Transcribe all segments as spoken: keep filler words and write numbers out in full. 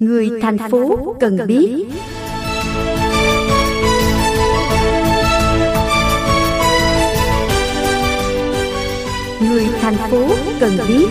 Người thành phố cần biết. Người thành phố cần biết.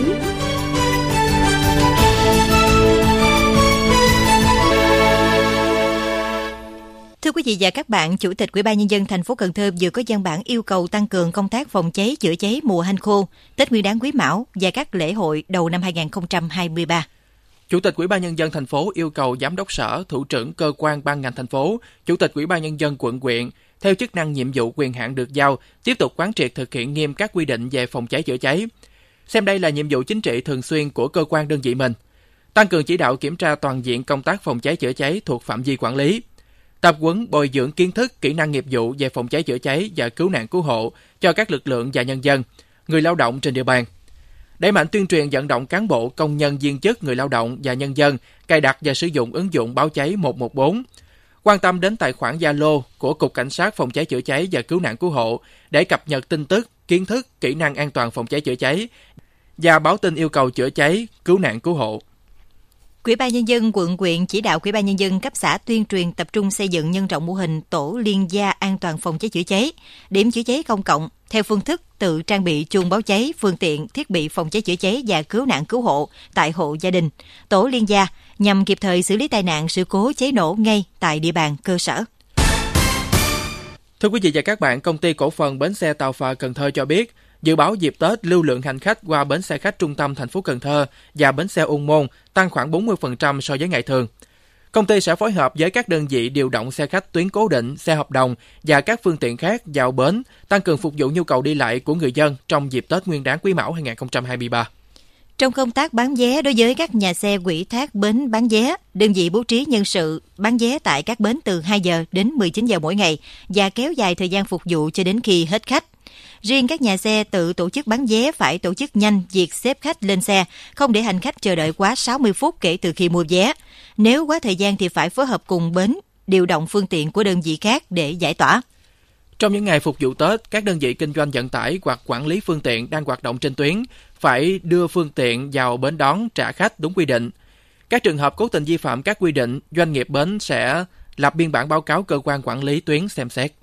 Thưa quý vị và các bạn, Chủ tịch Ủy ban Nhân dân thành phố Cần Thơ vừa có văn bản yêu cầu tăng cường công tác phòng cháy chữa cháy mùa hanh khô, Tết Nguyên đán Quý Mão và các lễ hội đầu năm hai không hai ba. Chủ tịch Ủy ban Nhân dân thành phố yêu cầu Giám đốc Sở, Thủ trưởng cơ quan ban ngành thành phố, Chủ tịch Ủy ban Nhân dân quận huyện, theo chức năng nhiệm vụ quyền hạn được giao, tiếp tục quán triệt thực hiện nghiêm các quy định về phòng cháy chữa cháy. Xem đây là nhiệm vụ chính trị thường xuyên của cơ quan đơn vị mình. Tăng cường chỉ đạo kiểm tra toàn diện công tác phòng cháy chữa cháy thuộc phạm vi quản lý. Tập huấn bồi dưỡng kiến thức, kỹ năng nghiệp vụ về phòng cháy chữa cháy và cứu nạn cứu hộ cho các lực lượng và nhân dân, người lao động trên địa bàn. Đẩy mạnh tuyên truyền vận động cán bộ, công nhân, viên chức, người lao động và nhân dân cài đặt và sử dụng ứng dụng báo cháy một một bốn. Quan tâm đến tài khoản Zalo của Cục Cảnh sát Phòng cháy chữa cháy và Cứu nạn cứu hộ để cập nhật tin tức, kiến thức, kỹ năng an toàn phòng cháy chữa cháy và báo tin yêu cầu chữa cháy, cứu nạn cứu hộ. Ủy ban Nhân dân quận huyện chỉ đạo Ủy ban Nhân dân cấp xã tuyên truyền tập trung xây dựng nhân rộng mô hình tổ liên gia an toàn phòng cháy chữa cháy, điểm chữa cháy công cộng theo phương thức tự trang bị chuông báo cháy, phương tiện, thiết bị phòng cháy chữa cháy và cứu nạn cứu hộ tại hộ gia đình, tổ liên gia nhằm kịp thời xử lý tai nạn, sự cố cháy nổ ngay tại địa bàn cơ sở. Thưa quý vị và các bạn, Công ty Cổ phần Bến xe Tàu phà Cần Thơ cho biết, dự báo dịp Tết lưu lượng hành khách qua bến xe khách trung tâm thành phố Cần Thơ và bến xe Ung Môn tăng khoảng bốn mươi phần trăm so với ngày thường. Công ty sẽ phối hợp với các đơn vị điều động xe khách tuyến cố định, xe hợp đồng và các phương tiện khác vào bến, tăng cường phục vụ nhu cầu đi lại của người dân trong dịp Tết Nguyên đán Quý Mão hai không hai ba. Trong công tác bán vé đối với các nhà xe ủy thác bến bán vé, đơn vị bố trí nhân sự bán vé tại các bến từ hai giờ đến mười chín giờ mỗi ngày và kéo dài thời gian phục vụ cho đến khi hết khách. Riêng các nhà xe tự tổ chức bán vé phải tổ chức nhanh việc xếp khách lên xe, không để hành khách chờ đợi quá sáu mươi phút kể từ khi mua vé. Nếu quá thời gian thì phải phối hợp cùng bến, điều động phương tiện của đơn vị khác để giải tỏa. Trong những ngày phục vụ Tết, các đơn vị kinh doanh vận tải hoặc quản lý phương tiện đang hoạt động trên tuyến phải đưa phương tiện vào bến đón trả khách đúng quy định. Các trường hợp cố tình vi phạm các quy định, doanh nghiệp bến sẽ lập biên bản báo cáo cơ quan quản lý tuyến xem xét.